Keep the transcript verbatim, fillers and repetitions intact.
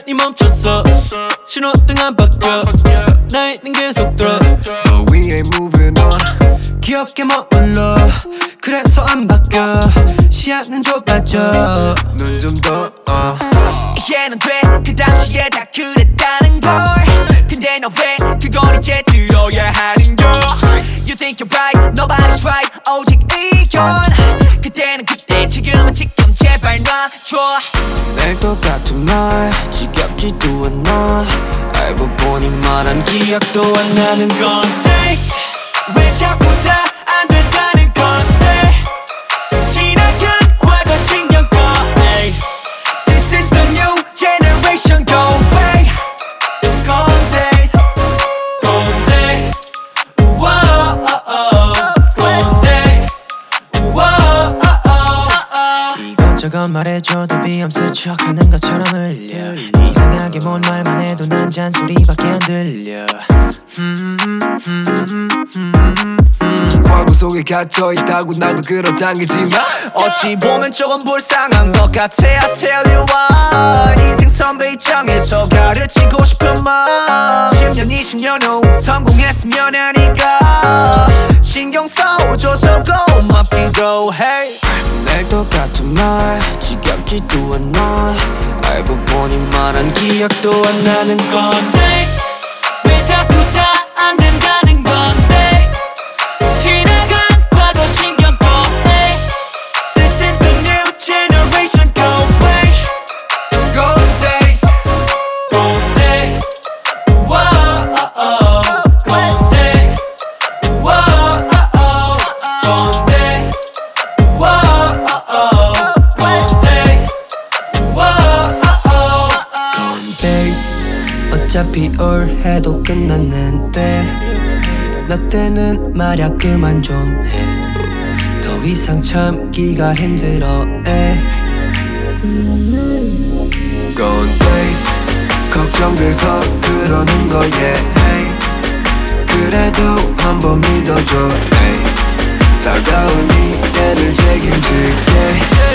시간이 멈췄어. 신호등 안 바뀌어. 나이는 계속 들어. But we ain't moving on. 기억에 머물러. 그래서 안 바뀌어. 시야는 좁아져. 눈 좀 더 uh. 이해는 돼. 그 당시에 다 그랬다는 걸. 근데 너 왜 그걸 이제 들어야 하는 걸. You think you're right, nobody's right. 오직 의견. 그때는 그때, 지금은 지금. 제발 놔줘. 매일 똑같은 말 지겹지도 않아. 알고 보니 말한 기억도 안 나는 건 Thanks. 왜 자꾸 다 안 된다는 건데. 지나간 과거 신경 꺼. Hey. This is the new generation. Go away. Gone days. Gone day. Whoa, oh, oh. Gone day. Whoa, oh, oh. 이것저것 말해줘도 비엄스 척하는 것처럼 흘려. 이상하게 뭔 말만 해도 난 잔소리밖에 안 들려. 음, 음, 음, 음, 음, 음. 과거 속에 갇혀있다고 나도 끌어당기지만 어찌 보면 조금 불쌍한 것 같아. I tell you why. 인생 선배 입장에서 가르치고 싶은 말. 십 년 이십 년 후 성공했으면 하니까 신경 써줘서 go my people. Hey. 매일 똑같은 말 지겹지도 않아. 알고 보니 말한 기억도 안 나는 건데. 왜 자꾸 다 안 된다는 건데. 지나간 과거 신경 꺼. Hey. This is the new generation. Go away. Gone days. Gone day. Whoa, oh, oh. Gone day. Whoa, oh, oh. Gone day. Whoa, oh, oh. Gone day. Whoa, oh, oh. Gone days. 어차피 올해도 끝났는데 나 때는 말야 그만 좀 해. 더 이상 참기가 힘들어 에. Gone days. 걱정돼서 그러는 거야 hey. 그래도 한번 믿어줘 hey. 다가올 미래를 책임질게